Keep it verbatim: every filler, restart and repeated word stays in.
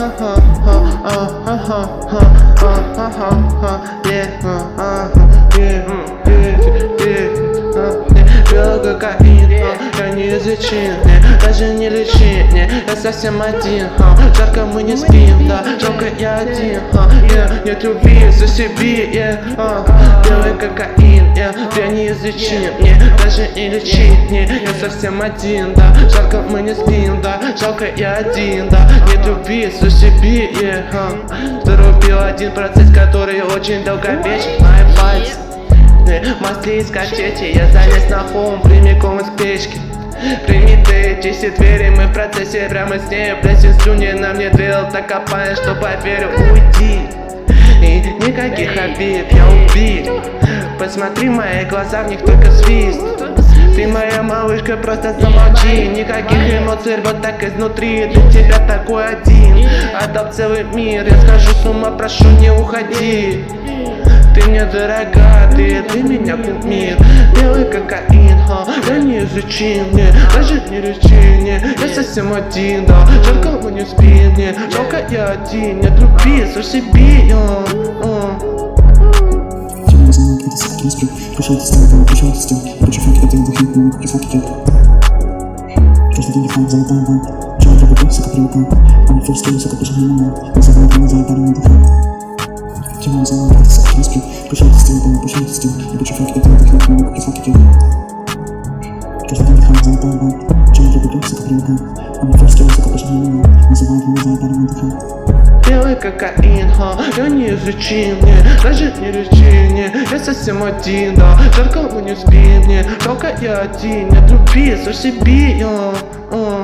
Пил кокаин, я не изучил, даже не лечи, я совсем один. Жарко мы не спим, да, жалко я один. Нет любви за себе, белый кокаин, я не изучил, даже не лечи, я совсем один, да, жарко мы не спим, да, жалко я один, да, нет любви за себе. Зарубил один процесс, который очень долговечен, мои пальцы масли из качети, я залез на холм прямиком из печки. Примитые десять двери, мы в процессе прямо с ней. Блесен слюни на мне дрел, так копаешь, что поверю, уйди. И никаких обид, я убил. Посмотри в мои глаза, в них только свист. Ты моя малышка, просто замолчи. Никаких эмоций, вот так изнутри. Для тебя такой один, отдал целый мир. Я схожу с ума, прошу, не уходи. Ты мне дорога, ты, ты меня кумир. Белый кокаин, ха, я не изучил, мне даже не лечи, не, я совсем один, да, жарко мы не спим, не, жалко я один, нет любви за себе, а, а. Тебя не знаю, это сладкий сплю, пришел ты стал, там пришел стил, я хочу факт, это выхит, но не сладкий кет. Каждый день факт, золотая банк, чего я люблю, сука, привыкаю, а не ферстил, сука, пишет на меня, называют меня золотарем на дыхание. Тебя не знаю, это сладкий сплю, пришел ты стил, там пришел стил, я хочу факт, это выхит, но не сладкий кет. Каждый день факт, золотая банк, чего я люблю, сука, привыкаю, а не ферстил, сука, пишет на меня, называют меня золотарем на дыхание. Белый кокаин, ха, я не изучил, мне даже не лечи, не, я совсем один, да, жарко мы не спим, не, жалко я один, нет любви за себе, а, а.